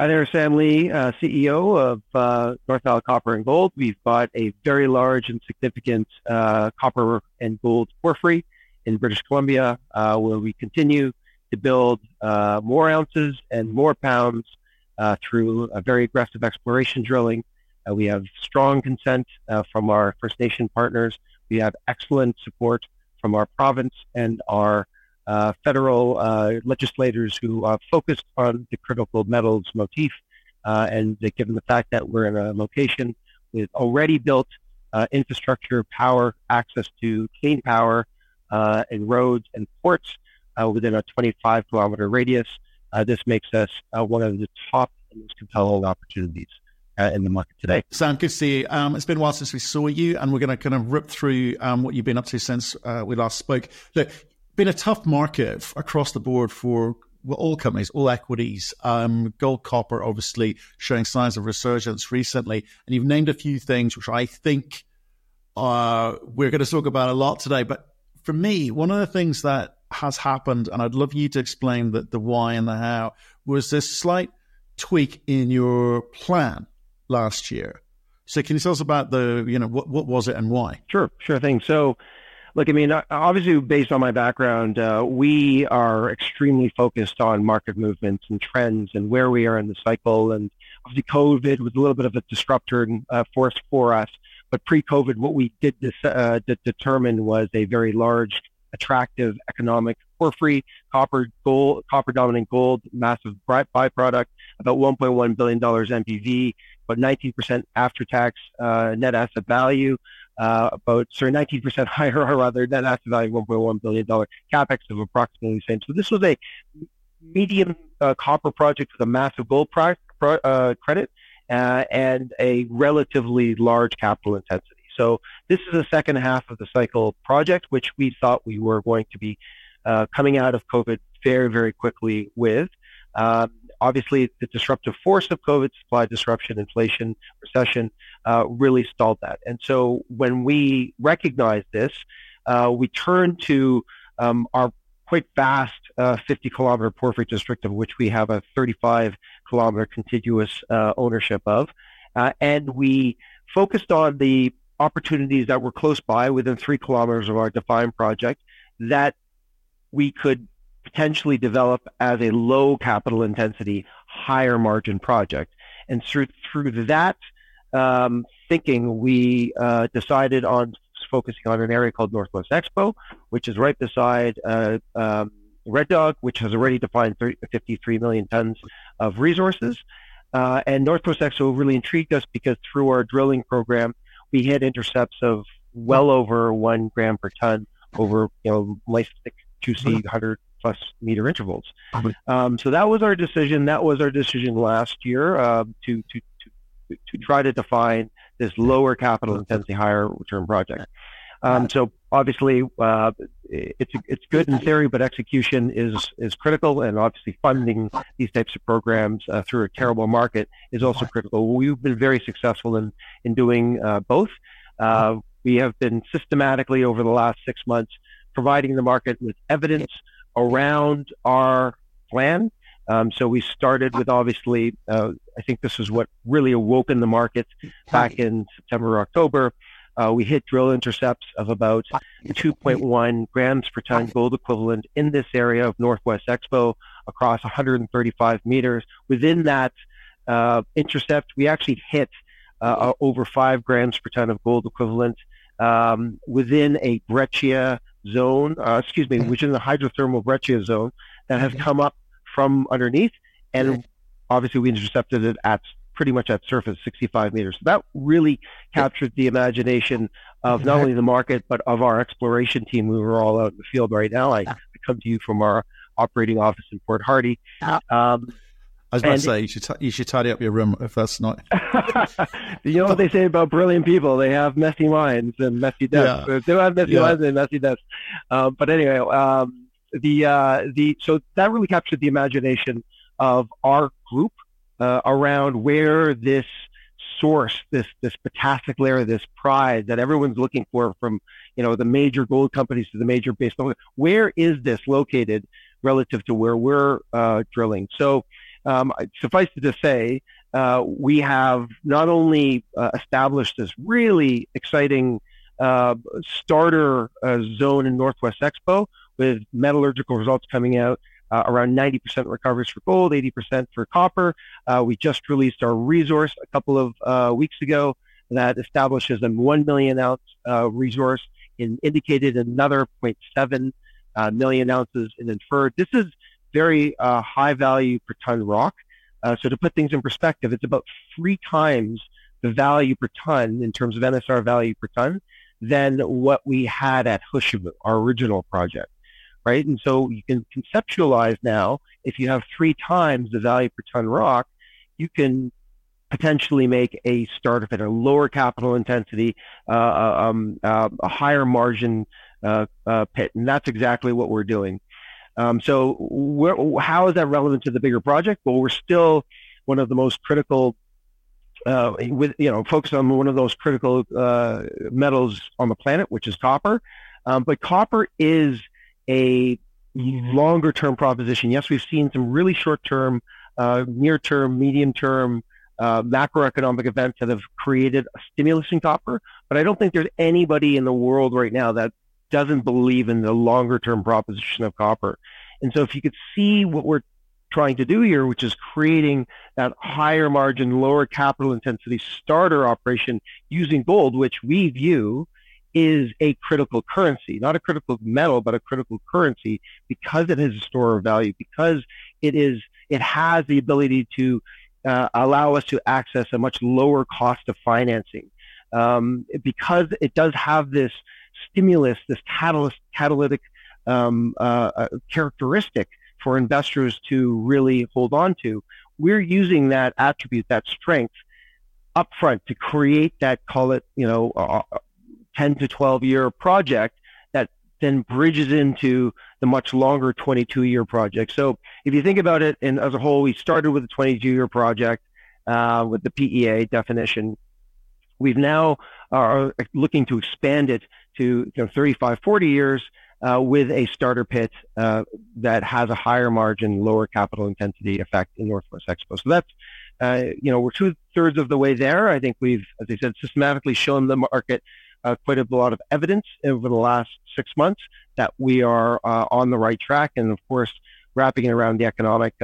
Hi there, Sam Lee, CEO of North Valley Copper and Gold. We've got a very large and significant copper and gold porphyry in British Columbia, where we continue to build more ounces and more pounds through a very aggressive exploration drilling. We have strong consent from our First Nation partners. We have excellent support from our province and our federal legislators who are focused on the critical metals motif. And given the fact that we're in a location with already built infrastructure, power, access to clean power, and roads and ports within a 25-kilometer radius, this makes us one of the top and most compelling opportunities in the market today. Sam, good to see you. It's been a while since we saw you, and we're going to kind of rip through what you've been up to since we last spoke. Look, been a tough market across the board for all companies, all equities. Gold, copper, obviously showing signs of resurgence recently, and you've named a few things which I think we're going to talk about a lot today. But for me, one of the things that has happened, and I'd love you to explain the why and the how, was this slight tweak in your plan last year. So can you tell us about what was it and why? Sure thing. So, look, I mean, obviously, based on my background, we are extremely focused on market movements and trends and where we are in the cycle. And obviously, COVID was a little bit of a disruptor force for us. But pre-COVID, what we did determine was a very large, attractive economic porphyry, copper-dominant gold, massive byproduct, about $1.1 billion NPV, about 19% after-tax net asset value. 19% higher, or rather, net asset value, $1.1 billion, capex of approximately the same. So this was a medium copper project with a massive gold credit and a relatively large capital intensity. So this is the second half of the cycle project, which we thought we were going to be coming out of COVID very, very quickly with. Obviously, the disruptive force of COVID, supply disruption, inflation, recession, really stalled that. And so when we recognized this, we turned to our quite vast 50-kilometer porphyry district, of which we have a 35-kilometer contiguous ownership of. And we focused on the opportunities that were close by, within 3 kilometers of our defined project, that we could potentially develop as a low capital intensity, higher margin project. And through that thinking, we decided on focusing on an area called Northwest Expo, which is right beside Red Dog, which has already defined 53 million tons of resources. And Northwest Expo really intrigued us because through our drilling program, we hit intercepts of well over 1 gram per ton over nice thick, juicy 100 plus meter intervals. So that was our decision. That was our decision last year to try to define this lower capital intensity, higher return project. So obviously, it's good in theory, but execution is critical, and obviously funding these types of programs through a terrible market is also critical. We've been very successful in doing both. We have been systematically over the last 6 months providing the market with evidence around our plan. So we started with, obviously, I think this is what really awoken the market back in September or October. We hit drill intercepts of about 2.1 grams per ton gold equivalent in this area of Northwest Expo across 135 meters. Within that intercept, we actually hit over 5 grams per ton of gold equivalent within a breccia zone, within the hydrothermal breccia zone that has come up from underneath, and obviously we intercepted it at pretty much at surface, 65 meters. So that really captured the imagination of not only the market, but of our exploration team. We were all out in the field right now. I come to you from our operating office in Port Hardy. I was about to say, you should tidy up your room if that's not... You know what they say about brilliant people? They have messy minds and messy desks. Yeah. They have messy minds and messy desks. But anyway, so that really captured the imagination of our group around where this source, this potassic layer, this pride that everyone's looking for, from the major gold companies to the major base metals, where is this located relative to where we're drilling? So Suffice it to say, we have not only established this really exciting starter zone in Northwest Expo with metallurgical results coming out around 90% recoveries for gold, 80% for copper. We just released our resource a couple of weeks ago that establishes a 1 million ounce resource in indicated, another 0.7 million ounces in inferred. This is very high value per ton rock. So to put things in perspective, it's about 3 times the value per ton in terms of NSR value per ton than what we had at Hushaboo, our original project, right? And so you can conceptualize now, if you have 3 times the value per ton rock, you can potentially make a startup at a lower capital intensity, a higher margin pit. And that's exactly what we're doing. So how is that relevant to the bigger project? Well, we're still one of the most critical, focused on one of those critical metals on the planet, which is copper. But copper is a longer term proposition. Yes, we've seen some really short term, near term, medium term, macroeconomic events that have created a stimulus in copper. But I don't think there's anybody in the world right now that doesn't believe in the longer term proposition of copper. And so if you could see what we're trying to do here, which is creating that higher margin, lower capital intensity starter operation using gold, which we view is a critical currency, not a critical metal, but a critical currency, because it has a store of value, because it has the ability to allow us to access a much lower cost of financing, because it does have this stimulus, this catalytic characteristic for investors to really hold on to. We're using that attribute, that strength, upfront to create that, call it, 10 to 12 year project that then bridges into the much longer 22-year project. So if you think about it, and as a whole, we started with a 22-year project with the PEA definition. We've now are looking to expand it to 35, 40 years with a starter pit that has a higher margin, lower capital intensity effect in Northwest Expo. So that's, we're 2/3 of the way there. I think we've, as I said, systematically shown the market quite a lot of evidence over the last 6 months that we are on the right track. And of course, wrapping it around the economic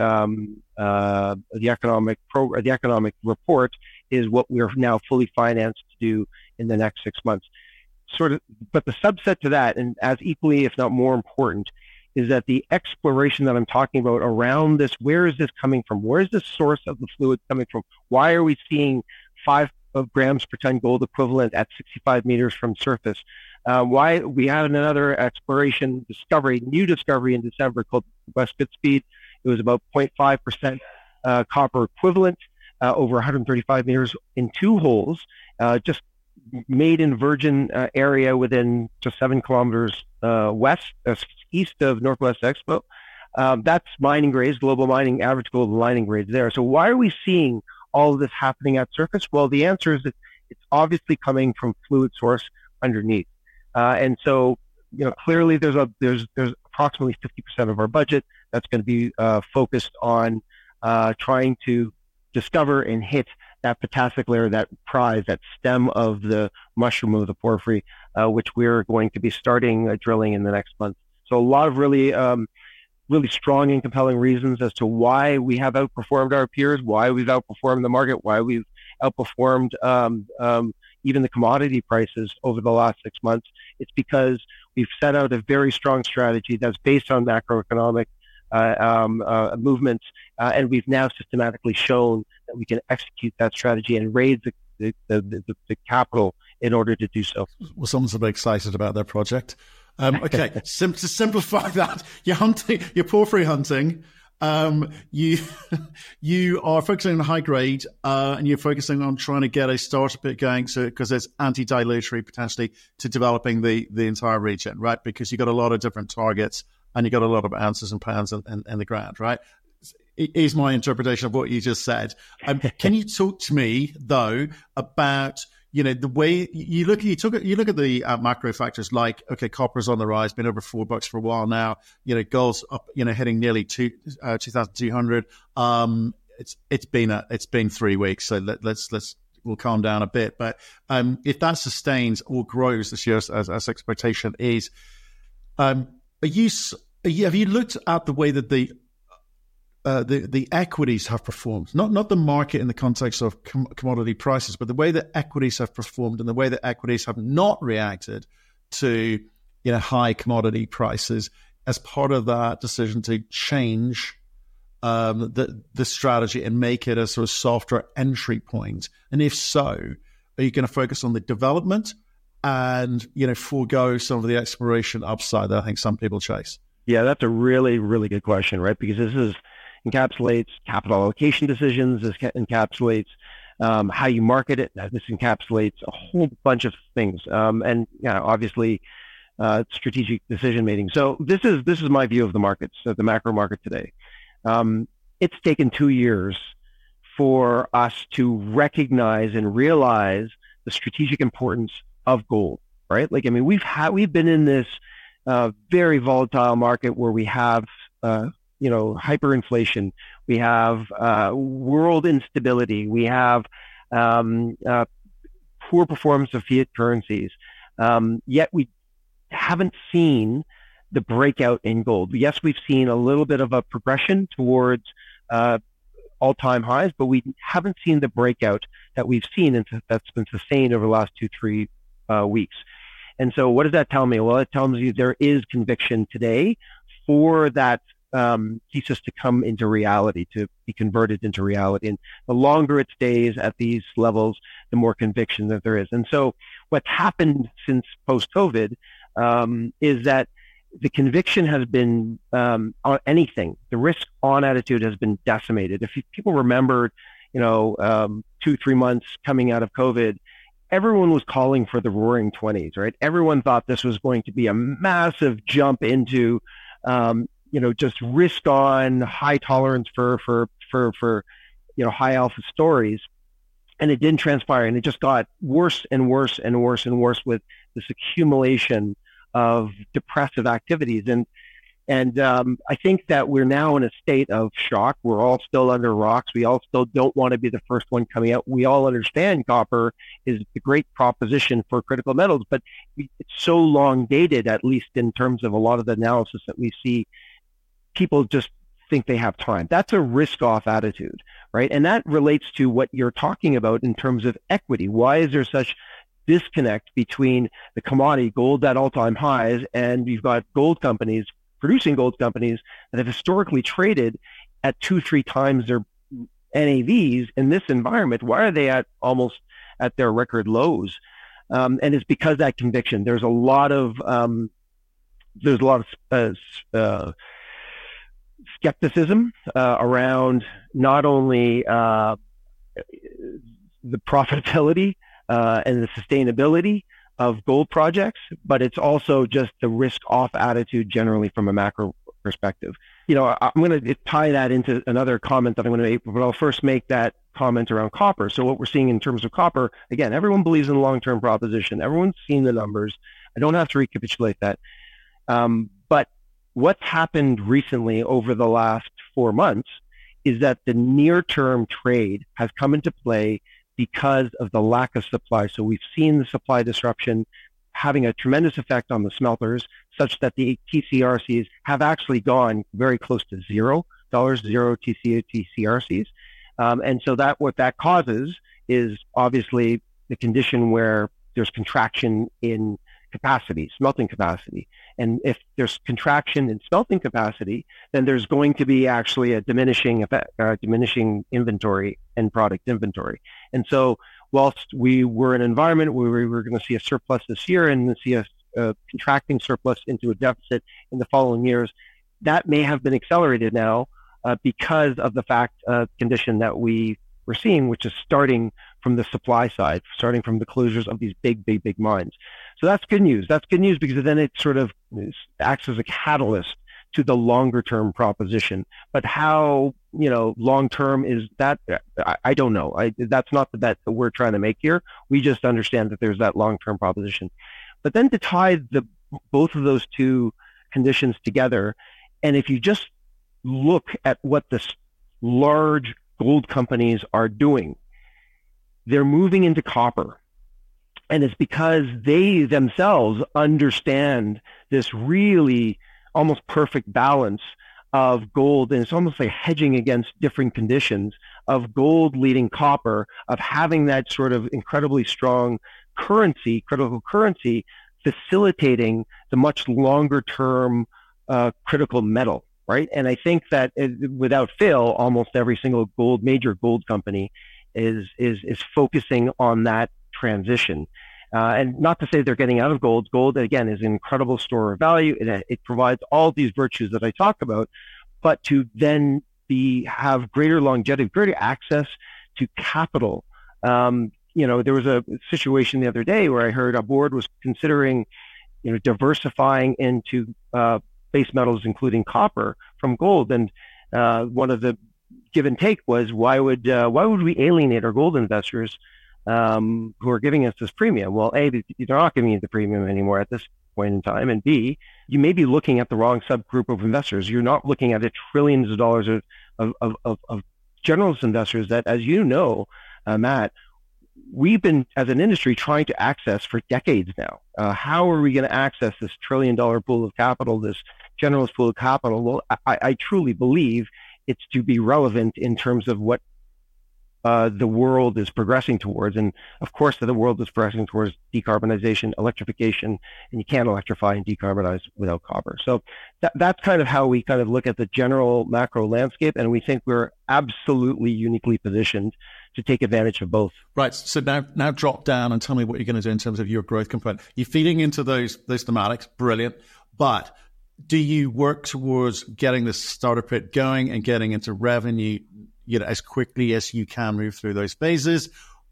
report is what we're now fully financed to do in the next 6 months. But the subset to that, and as equally, if not more important, is that the exploration that I'm talking about around this, where is this coming from? Where is the source of the fluid coming from? Why are we seeing 5 grams per ton gold equivalent at 65 meters from surface? Why we had another exploration new discovery in December called West Goodspeed. It was about 0.5% copper equivalent over 135 meters in 2 holes, just made in virgin area within just 7 kilometers east of Northwest Expo. That's mining grades, global mining, average global mining grades there. So why are we seeing all of this happening at surface? Well, the answer is that it's obviously coming from fluid source underneath. And so, clearly there's approximately 50% of our budget that's going to be focused on trying to discover and hit that potassic layer, that prize, that stem of the mushroom of the porphyry, which we're going to be starting drilling in the next month. So a lot of really strong and compelling reasons as to why we have outperformed our peers, why we've outperformed the market, why we've outperformed even the commodity prices over the last 6 months. It's because we've set out a very strong strategy that's based on macroeconomic movements, and we've now systematically shown that we can execute that strategy and raise the capital in order to do so. Well, someone's a bit excited about their project. Okay, to simplify that, you're porphyry hunting. You are focusing on high grade, and you're focusing on trying to get a starter pit going, so because there's anti-dilutory potentially to developing the entire region, right? Because you've got a lot of different targets and you've got a lot of ounces and pounds in the ground, right? Is my interpretation of what you just said. Can you talk to me though about the way you look at the macro factors like, okay, copper's on the rise, been over $4 for a while now. Gold's up, hitting nearly 2,200. It's been 3 weeks, so we'll calm down a bit. But if that sustains or grows this year, as expectation is, have you looked at the way that the equities have performed, not the market in the context of commodity prices, but the way that equities have performed and the way that equities have not reacted to high commodity prices as part of that decision to change the strategy and make it a sort of softer entry point? And if so, are you going to focus on the development and forego some of the exploration upside that I think some people chase? Yeah, that's a really, really good question, right? Because this encapsulates capital allocation decisions. This encapsulates how you market it. This encapsulates a whole bunch of things, and obviously strategic decision making. So this is my view of the markets, the macro market today. It's taken 2 years for us to recognize and realize the strategic importance of gold, right? We've been in this very volatile market where we have hyperinflation, we have world instability, we have poor performance of fiat currencies, yet we haven't seen the breakout in gold. Yes, we've seen a little bit of a progression towards all-time highs, but we haven't seen the breakout that we've seen and that's been sustained over the last 2-3 weeks. And so what does that tell me? Well, it tells you there is conviction today for that thesis to come into reality, to be converted into reality. And the longer it stays at these levels, the more conviction that there is. And so what's happened since post-COVID is that the conviction has been on anything. The risk-on attitude has been decimated. If people remembered, 2-3 months coming out of COVID, everyone was calling for the roaring 20s, right? Everyone thought this was going to be a massive jump into just risk on, high tolerance for high alpha stories. And it didn't transpire, and it just got worse and worse and worse and worse with this accumulation of depressive activities. And I think that we're now in a state of shock. We're all still under rocks. We all still don't want to be the first one coming out. We all understand copper is the great proposition for critical metals, but it's so long dated, at least in terms of a lot of the analysis that we see. People just think they have time. That's a risk-off attitude, right? And that relates to what you're talking about in terms of equity. Why is there such disconnect between the commodity gold at all-time highs and you've got gold companies, producing gold companies that have historically traded at 2-3 times their NAVs in this environment? Why are they almost at their record lows? And it's because that conviction. There's a lot of skepticism around not only the profitability and the sustainability of gold projects, but it's also just the risk-off attitude generally from a macro perspective. I'm going to tie that into another comment that I'm going to make, but I'll first make that comment around copper. So what we're seeing in terms of copper, again, everyone believes in the long-term proposition. Everyone's seen the numbers. I don't have to recapitulate that. But what's happened recently over the last 4 months is that the near-term trade has come into play because of the lack of supply. So we've seen the supply disruption having a tremendous effect on the smelters, such that the TCRCs have actually gone very close to $0 TCRCs. And so what that causes is obviously the condition where there's contraction in capacity, smelting capacity. And if there's contraction in smelting capacity, then there's going to be actually a diminishing effect, diminishing inventory and product inventory. And so whilst we were in an environment where we were going to see a surplus this year and see a contracting surplus into a deficit in the following years, that may have been accelerated now because of the condition that we were seeing, which is starting from the supply side, starting from the closures of these big mines. So that's good news. That's good news because then it sort of acts as a catalyst to the longer term proposition. But how, long term is that? I don't know. That's not the bet that we're trying to make here. We just understand that there's that long term proposition. But then to tie both of those two conditions together, and if you just look at what the large gold companies are doing, they're moving into copper. And it's because they themselves understand this really almost perfect balance of gold, and it's almost like hedging against different conditions of gold leading copper, of having that sort of incredibly strong currency, critical currency, facilitating the much longer term critical metal, right? And I think that without fail, almost every single major gold company is focusing on that transition. And not to say they're getting out of gold. Gold, again, is an incredible store of value. It provides all these virtues that I talk about, but to then have greater longevity, greater access to capital. There was a situation the other day where I heard a board was considering, diversifying into base metals, including copper, from gold. And one of the give and take was, why would we alienate our gold investors who are giving us this premium? Well, A, they're not giving you the premium anymore at this point in time, and B, you may be looking at the wrong subgroup of investors. You're not looking at trillions of dollars of generalist investors that, as you know, Matt, we've been, as an industry, trying to access for decades now. How are we going to access this $1 trillion pool of capital, this generalist pool of capital? Well, I truly believe it's to be relevant in terms of what the world is progressing towards. And of course, the world is progressing towards decarbonization, electrification, and you can't electrify and decarbonize without copper. So that's kind of how we kind of look at the general macro landscape. And we think we're absolutely uniquely positioned to take advantage of both. Right. So now drop down and tell me what you're going to do in terms of your growth component. You're feeding into those thematics. Brilliant. But do you work towards getting the starter pit going and getting into revenue, as quickly as you can move through those phases?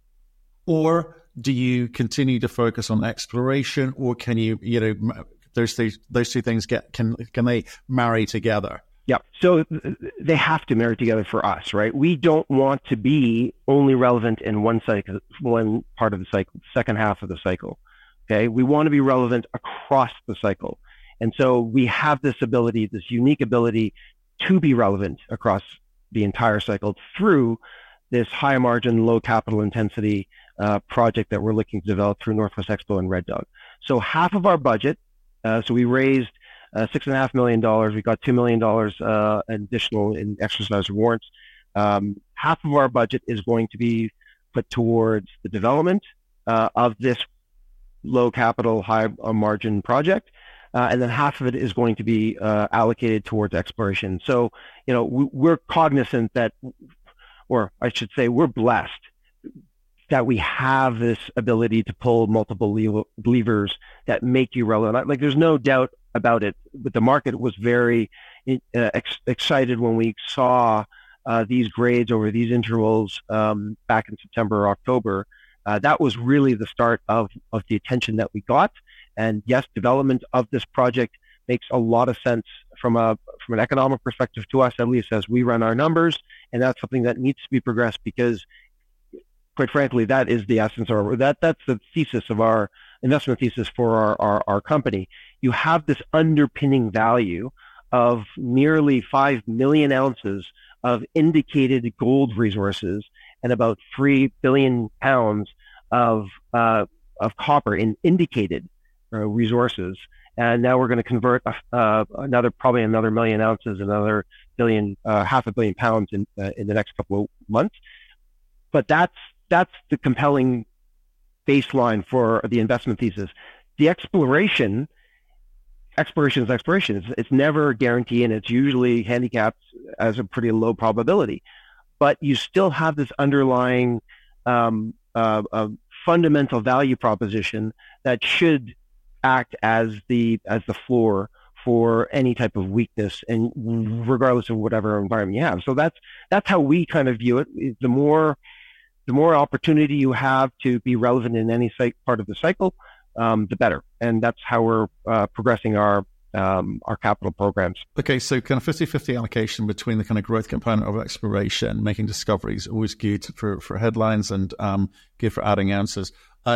Or do you continue to focus on exploration, or can you, those two things can they marry together? Yeah. So they have to marry together for us, right? We don't want to be only relevant in one part of the cycle, the second half of the cycle. Okay. We want to be relevant across the cycle. And so we have this unique ability to be relevant across the entire cycle through this high margin, low capital intensity project that we're looking to develop through Northwest Expo and Red Dog. So half of our budget, so we raised $6.5 million. We got $2 million additional in exercise warrants. Half of our budget is going to be put towards the development of this low capital, high margin project. And then half of it is going to be allocated towards exploration. So, we're cognizant that, or I should say, we're blessed that we have this ability to pull multiple levers that make you relevant. Like, there's no doubt about it, but the market was very excited when we saw these grades over these intervals back in September or October. That was really the start of the attention that we got. And yes, development of this project makes a lot of sense from an economic perspective to us, at least as we run our numbers. And that's something that needs to be progressed because, quite frankly, that is the essence, or that's the thesis of our investment thesis for our company. You have this underpinning value of nearly 5 million ounces of indicated gold resources and about 3 billion pounds of copper in indicated resources. And now we're going to convert probably another million ounces, another half a billion pounds in the next couple of months. But that's the compelling baseline for the investment thesis. The exploration is exploration. It's never a guarantee, and it's usually handicapped as a pretty low probability. But you still have this underlying fundamental value proposition that should act as the floor for any type of weakness, and regardless of whatever environment you have. So that's how we kind of view it. The more opportunity you have to be relevant in any part of the cycle, the better. And that's how we're progressing our our capital programs. Okay, so kind of 50-50 allocation between the kind of growth component of exploration, making discoveries, always good for headlines and good for adding ounces.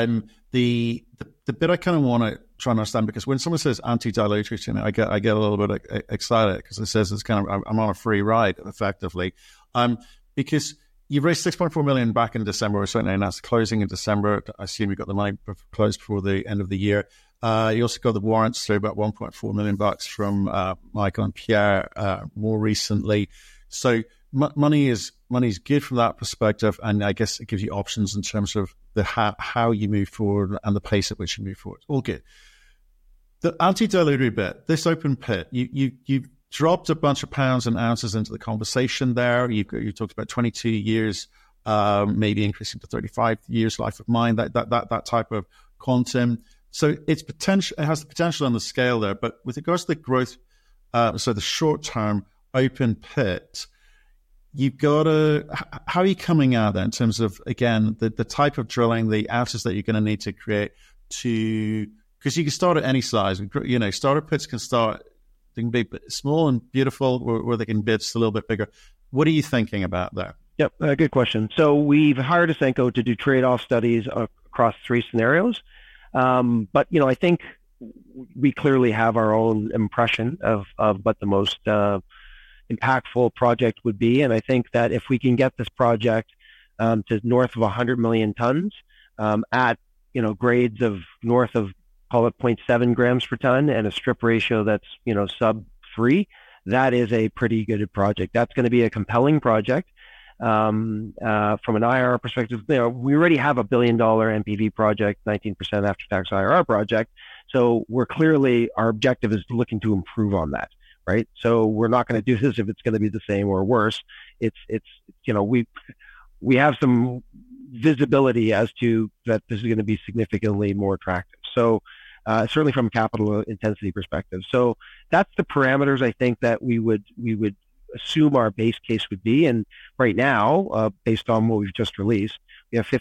The bit I kind of want to try and understand, because when someone says anti-dilutory to me, I get a little bit excited because it says it's kind of I'm on a free ride effectively, because you've raised $6.4 million back in December, or certainly announced closing in December. I assume you got the money closed before the end of the year. You also got the warrants through about $1.4 million from Michael and Pierre more recently. So money is good from that perspective, and I guess it gives you options in terms of the how you move forward and the pace at which you move forward. All good. The anti-dilutory bit, this open pit, you've dropped a bunch of pounds and ounces into the conversation there. You talked about 22 years, maybe increasing to 35 years life of mine, that type of quantum. So it has the potential on the scale there. But with regards to the growth, so the short-term open pit, you've got to, how are you coming out there in terms of, again, the type of drilling, the ounces that you're going to need to create because you can start at any size. Starter pits they can be small and beautiful, or they can be just a little bit bigger. What are you thinking about there? Yep, good question. So we've hired Ausenco to do trade-off studies across 3 scenarios. But, I think we clearly have our own impression of what the most impactful project would be. And I think that if we can get this project to north of 100 million tons at, grades of north of, call it 0.7 grams per ton, and a strip ratio that's, sub 3, that is a pretty good project. That's going to be a compelling project. From an IRR perspective, we already have a $1 billion NPV project, 19% after-tax IRR project. So our objective is looking to improve on that, right? So we're not going to do this if it's going to be the same or worse. We have some visibility as to that this is going to be significantly more attractive. So certainly from a capital intensity perspective. So that's the parameters I think that we would assume our base case would be. And right now, based on what we've just released, we have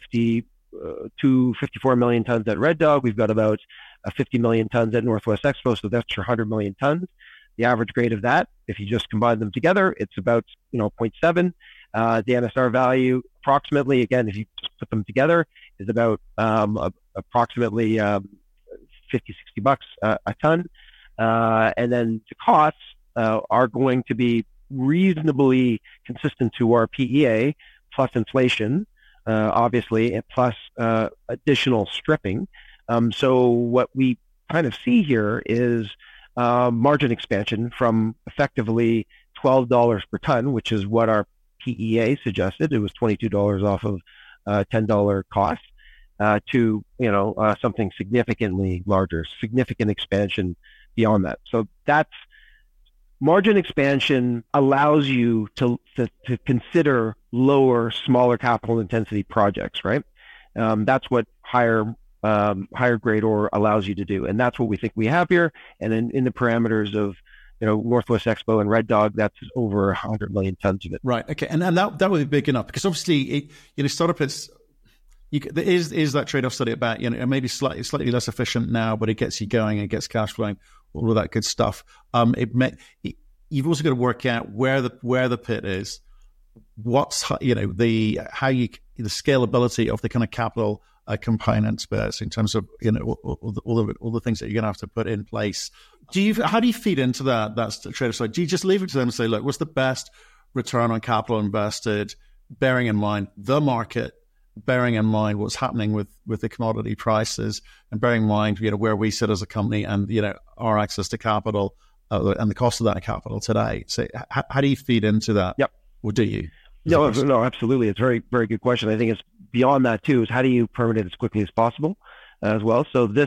54 million tons at Red Dog. We've got about 50 million tons at Northwest Expo. So that's your 100 million tons. The average grade of that, if you just combine them together, it's about 0.7. The NSR value approximately, again, if you just put them together, is about approximately 50, $60 a ton. And then the costs are going to be reasonably consistent to our PEA, plus inflation, obviously, and plus additional stripping. So what we kind of see here is margin expansion from effectively $12 per ton, which is what our PEA suggested. It was $22 off of $10 cost, to something significantly larger, significant expansion beyond that. So that's margin expansion allows you to consider lower, smaller capital intensity projects, right? That's what higher grade ore allows you to do, and that's what we think we have here. And in the parameters of Northwest Expo and Red Dog, that's over 100 million tons of it. Right. Okay. And that would be big enough, because obviously, startup pits, there is that trade-off study about, maybe slightly less efficient now, but it gets you going, it gets cash flowing, all of that good stuff. You've also got to work out where the pit is, what's, the scalability of the kind of capital components, but in terms of, all the things that you're going to have to put in place. How do you feed into that trade-off side? Do you just leave it to them and say, look, what's the best return on capital invested, bearing in mind the market, bearing in mind what's happening with the commodity prices, and bearing in mind, where we sit as a company and, our access to capital and the cost of that capital today. So how do you feed into that? Yep. Or do you? No, absolutely. It's a very, very good question. I think it's beyond that too, is how do you permit it as quickly as possible as well? So the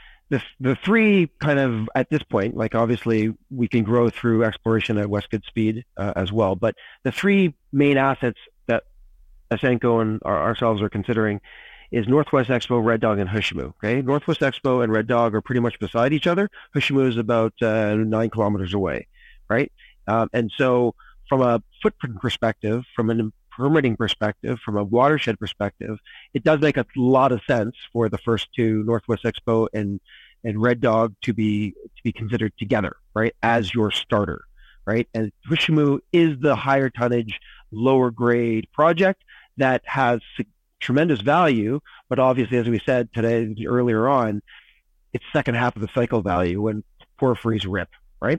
3 kind of, at this point, like obviously we can grow through exploration at West Goodspeed as well, but the 3 main assets that Ausenco and ourselves are considering is Northwest Expo, Red Dog, and Hushamu. Okay, Northwest Expo and Red Dog are pretty much beside each other. Hushamu is about 9 kilometers away, right? And so from a footprint perspective, from a permitting perspective, from a watershed perspective, it does make a lot of sense for the first 2, Northwest Expo and and Red Dog to be considered together, right, as your starter, right? And Hushamu is the higher tonnage, lower grade project that has tremendous value, but obviously, as we said today earlier on, it's second half of the cycle value when porphyries rip, right?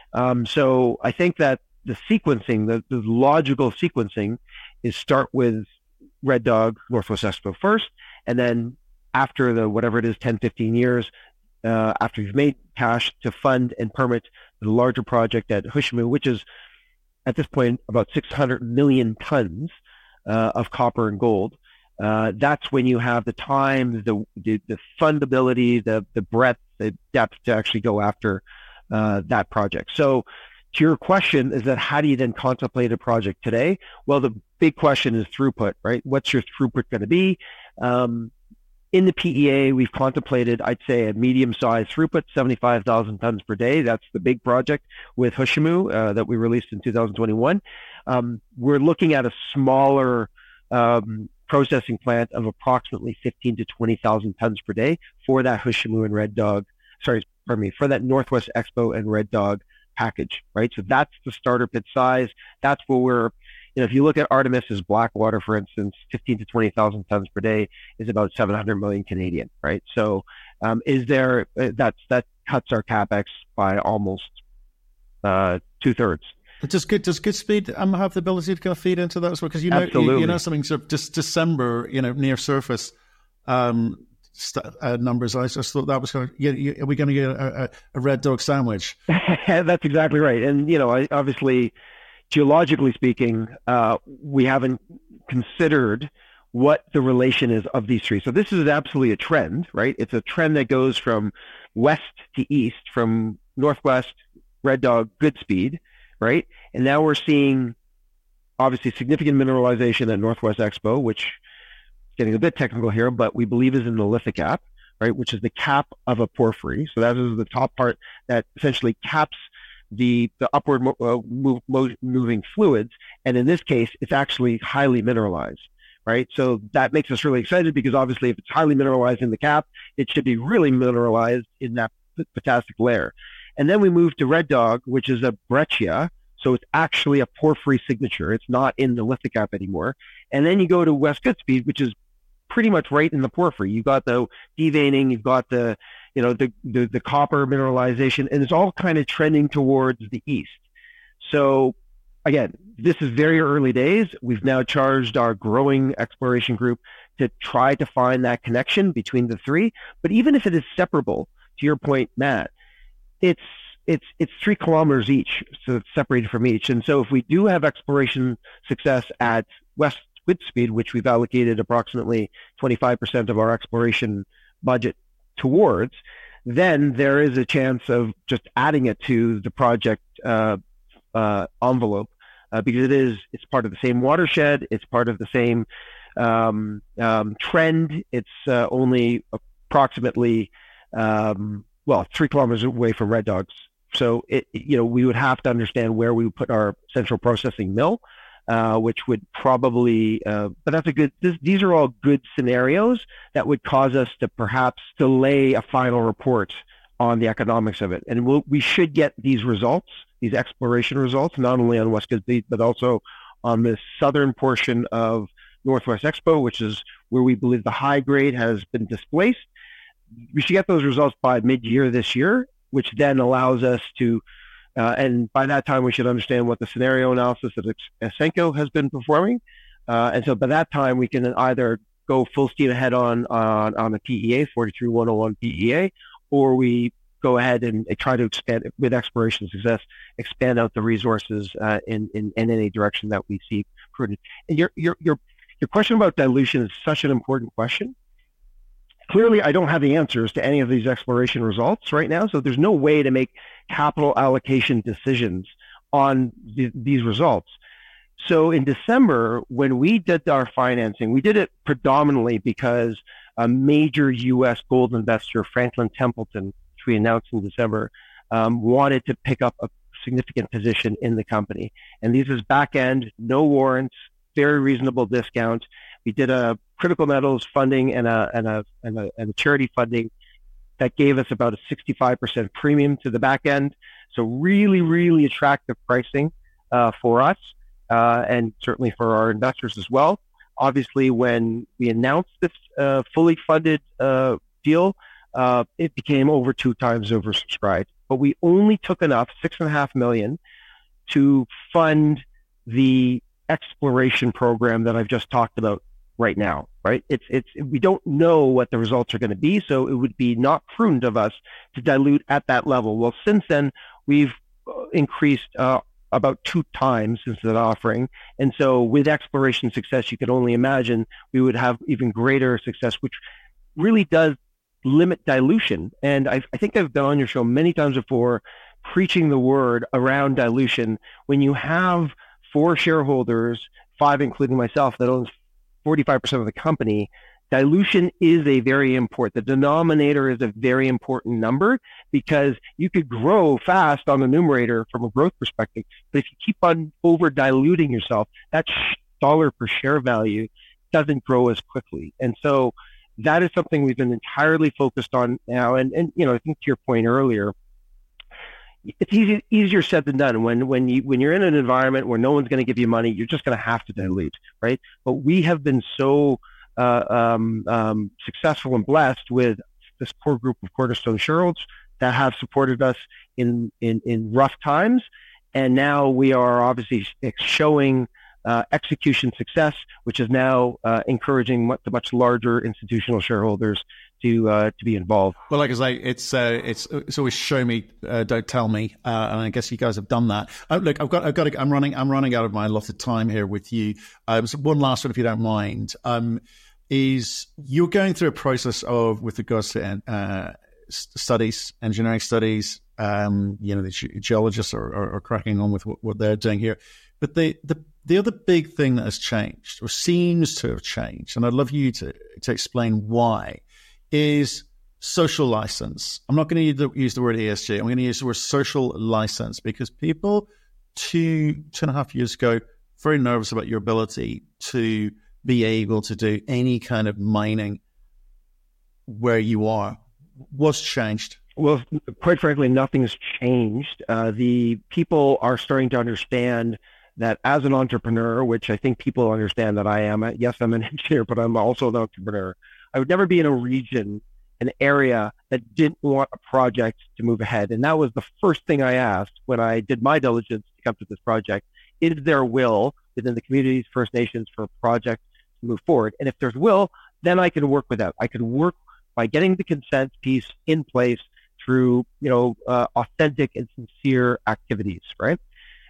So I think that the sequencing, the logical sequencing, is start with Red Dog, Northwest Expo first, and then after the whatever it is, 10, 15 years, after you've made cash, to fund and permit the larger project at Hushamu, which is at this point about 600 million tons of copper and gold. That's when you have the time, the fundability, the breadth, the depth to actually go after that project. So to your question is that how do you then contemplate a project today? Well, the big question is throughput, right? What's your throughput going to be? In the PEA, we've contemplated, I'd say, a medium-sized throughput, 75,000 tons per day. That's the big project with Hushamu that we released in 2021. We're looking at a smaller processing plant of approximately 15 to 20,000 tons per day for that Hushamu and Red Dog, for that Northwest Expo and Red Dog package, right? So that's the starter pit size. That's where we're, if you look at Artemis's Blackwater, for instance, 15 to 20,000 tons per day is about 700 million Canadian, right? So that cuts our CapEx by almost 2/3. Does Goodspeed have the ability to kind of feed into that as well? Because you know something sort of just December, near surface numbers. I just thought that was kind of, are we going to get a Red Dog sandwich? That's exactly right. And obviously, geologically speaking, we haven't considered what the relation is of these three. So this is absolutely a trend, right? It's a trend that goes from west to east, from Northwest, Red Dog, Goodspeed, right? And now we're seeing obviously significant mineralization at Northwest Expo, which is getting a bit technical here, but we believe is in the lithic cap, right? Which is the cap of a porphyry. So that is the top part that essentially caps the upward moving fluids. And in this case, it's actually highly mineralized, right? So that makes us really excited because obviously if it's highly mineralized in the cap, it should be really mineralized in that potassic layer. And then we move to Red Dog, which is a breccia. So it's actually a porphyry signature. It's not in the lithic cap anymore. And then you go to West Goodspeed, which is pretty much right in the porphyry. You've got the deveining, you've got the copper mineralization, and it's all kind of trending towards the east. So again, this is very early days. We've now charged our growing exploration group to try to find that connection between the three. But even if it is separable, to your point, Matt, it's 3 kilometers each, so it's separated from each. And so if we do have exploration success at West Goodspeed, which we've allocated approximately 25% of our exploration budget towards, then there is a chance of just adding it to the project envelope because it's part of the same watershed, it's part of the same trend. It's only approximately 3 kilometers away from Red Dogs. So we would have to understand where we would put our central processing mill, which would probably, but that's these are all good scenarios that would cause us to perhaps delay a final report on the economics of it. And we should get these results, these exploration results, not only on West Goodspeed, but also on the southern portion of Northwest Expo, which is where we believe the high grade has been displaced. We should get those results by mid-year this year, which then allows us to, and by that time we should understand what the scenario analysis that Ausenco has been performing. And so by that time we can either go full steam ahead on the PEA, 43-101 PEA, or we go ahead and try to expand with exploration success, expand out the resources in any direction that we see prudent. And your question about dilution is such an important question. Clearly, I don't have the answers to any of these exploration results right now, so there's no way to make capital allocation decisions on these results. So in December, when we did our financing, we did it predominantly because a major U.S. gold investor, Franklin Templeton, which we announced in December, wanted to pick up a significant position in the company. And these is back-end, no warrants, very reasonable discount. We did a critical metals funding and a charity funding that gave us about a 65% premium to the back end. So really, really attractive pricing for us and certainly for our investors as well. Obviously, when we announced this fully funded deal, it became over 2 times oversubscribed. But we only took enough, $6.5 million, to fund the exploration program that I've just talked about right now, right? We don't know what the results are going to be, so it would be not prudent of us to dilute at that level. Well, since then, we've increased about 2 times since that offering. And so with exploration success, you could only imagine we would have even greater success, which really does limit dilution. And I think I've been on your show many times before preaching the word around dilution. When you have 4 shareholders, 5 including myself, that owns 45% of the company, dilution is a very important, the denominator is a very important number, because you could grow fast on the numerator from a growth perspective, but if you keep on over diluting yourself, that dollar per share value doesn't grow as quickly. And so that is something we've been entirely focused on now. And I think to your point earlier, it's easier said than done. When you're in an environment where no one's going to give you money, you're just going to have to dilute, right? But we have been so successful and blessed with this core group of Cornerstone shareholders that have supported us in rough times, and now we are obviously showing execution success, which is now encouraging the much larger institutional shareholders to be involved. Well, like I say, it's always show me, don't tell me, and I guess you guys have done that. Look, I'm running out of my allotted time here with you. So one last one, if you don't mind, is you're going through a process with regards to studies, engineering studies. The geologists are cracking on with what they're doing here, but the other big thing that has changed, or seems to have changed, and I'd love you to explain why, is social license. I'm not going to use the word ESG. I'm going to use the word social license, because people 2.5 years ago, very nervous about your ability to be able to do any kind of mining where you are. What's changed? Well, quite frankly, nothing's changed. The people are starting to understand that as an entrepreneur, which I think people understand that I am. Yes, I'm an engineer, but I'm also an entrepreneur. I would never be in a region, an area that didn't want a project to move ahead. And that was the first thing I asked when I did my diligence to come to this project. Is there will within the communities, First Nations, for a project to move forward? And if there's will, then I can work with that. I could work by getting the consent piece in place through, authentic and sincere activities, right?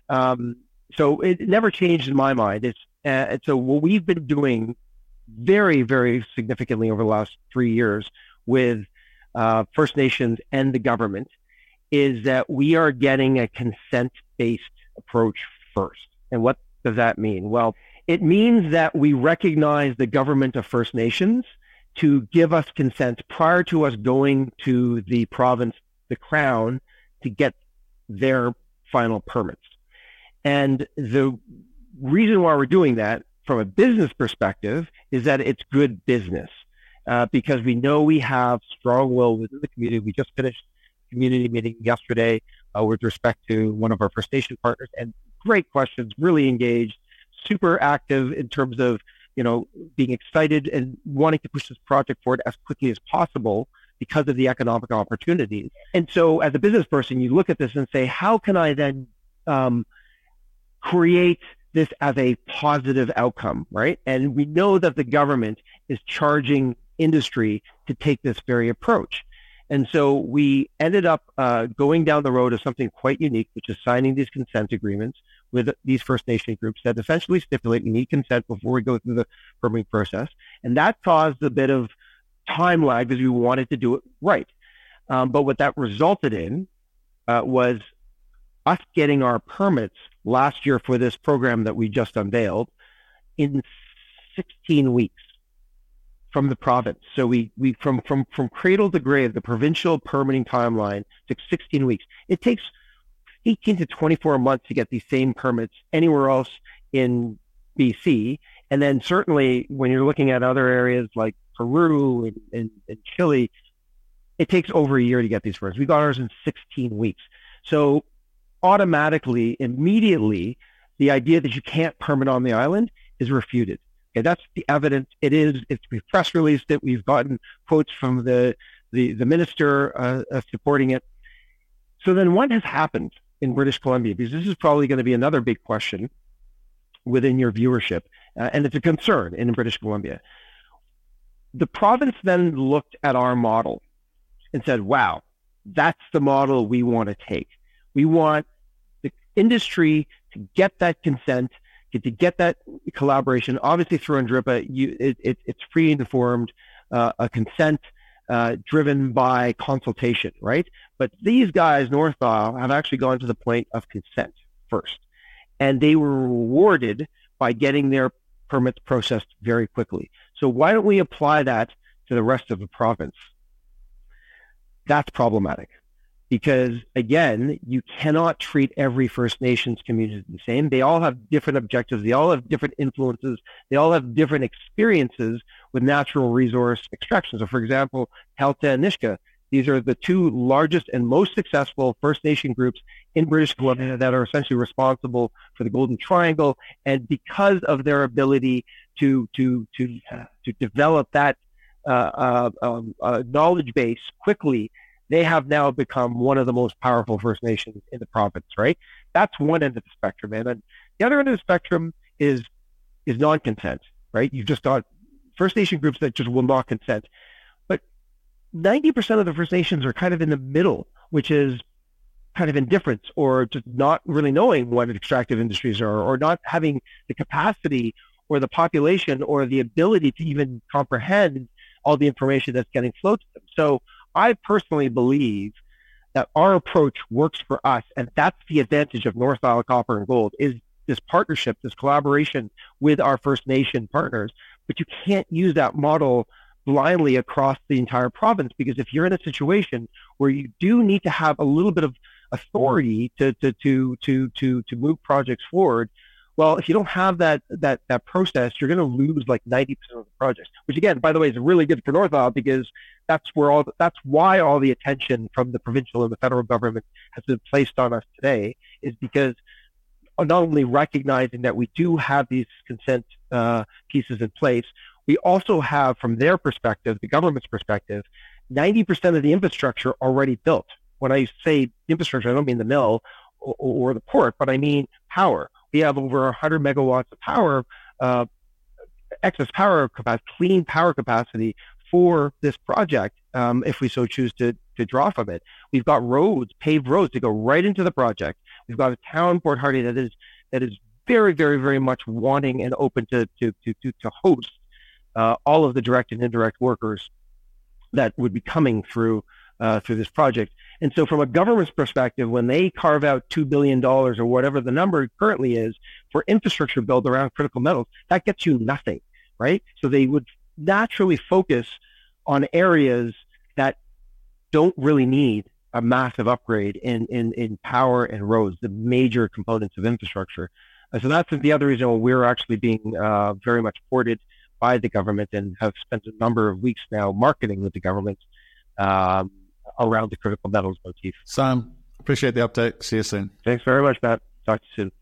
So it never changed in my mind. And so what we've been doing very, very significantly over the last 3 years with First Nations and the government is that we are getting a consent-based approach first. And what does that mean? Well, it means that we recognize the government of First Nations to give us consent prior to us going to the province, the Crown, to get their final permits. And the reason why we're doing that from a business perspective is that it's good business because we know we have strong will within the community. We just finished a community meeting yesterday with respect to one of our First Nation partners, and great questions, really engaged, super active in terms of, being excited and wanting to push this project forward as quickly as possible because of the economic opportunities. And so as a business person, you look at this and say, how can I then create this as a positive outcome, right? And we know that the government is charging industry to take this very approach. And so we ended up going down the road of something quite unique, which is signing these consent agreements with these First Nation groups that essentially stipulate we need consent before we go through the permitting process. And that caused a bit of time lag because we wanted to do it right. But what that resulted in was us getting our permits last year for this program that we just unveiled in 16 weeks from the province. So we from cradle to grave, the provincial permitting timeline took 16 weeks. It takes 18 to 24 months to get these same permits anywhere else in BC. And then certainly when you're looking at other areas like Peru and Chile, it takes over a year to get these permits. We got ours in 16 weeks. So automatically, immediately, the idea that you can't permit on the island is refuted. Okay, that's the evidence. We've press released it. We've gotten quotes from the minister supporting it. So then what has happened in British Columbia? Because this is probably going to be another big question within your viewership, and it's a concern in British Columbia. The province then looked at our model and said, wow, that's the model we want to take. We want the industry to get that consent, to get that collaboration. Obviously, through NDRIPA, it's pre-informed a consent driven by consultation, right? But these guys, North Isle, have actually gone to the point of consent first. And they were rewarded by getting their permits processed very quickly. So why don't we apply that to the rest of the province? That's problematic because, again, you cannot treat every First Nations community the same. They all have different objectives. They all have different influences. They all have different experiences with natural resource extraction. So, for example, Halta and Nisga'a, these are the two largest and most successful First Nation groups in British Columbia that are essentially responsible for the Golden Triangle. And because of their ability to develop that knowledge base quickly, they have now become one of the most powerful First Nations in the province, right? That's one end of the spectrum. And then the other end of the spectrum is non-consent, right? You've just got First Nation groups that just will not consent. But 90% of the First Nations are kind of in the middle, which is kind of indifference or just not really knowing what extractive industries are or not having the capacity or the population or the ability to even comprehend all the information that's getting flowed to them. So I personally believe that our approach works for us, and that's the advantage of North Isle Copper and Gold, is this partnership, this collaboration with our First Nation partners. But you can't use that model blindly across the entire province, because if you're in a situation where you do need to have a little bit of authority to move projects forward, well, if you don't have that process, you're going to lose like 90% of the projects, which again, by the way, is really good for North Isle because that's why all the attention from the provincial and the federal government has been placed on us today, is because not only recognizing that we do have these consent pieces in place, we also have, from their perspective, the government's perspective, 90% of the infrastructure already built. When I say infrastructure, I don't mean the mill or the port, but I mean power. We have over 100 megawatts of power, excess power capacity, clean power capacity for this project, if we so choose to draw from it. We've got roads, paved roads to go right into the project. We've got a town, Port Hardy, that is very, very, very much wanting and open to host all of the direct and indirect workers that would be coming through this project. And so from a government's perspective, when they carve out $2 billion or whatever the number currently is for infrastructure build around critical metals, that gets you nothing, right? So they would naturally focus on areas that don't really need a massive upgrade in power and roads, the major components of infrastructure. So that's the other reason why we're actually being very much supported by the government and have spent a number of weeks now marketing with the government around the critical metals motif. Sam, appreciate the update. See you soon. Thanks very much, Matt. Talk to you soon.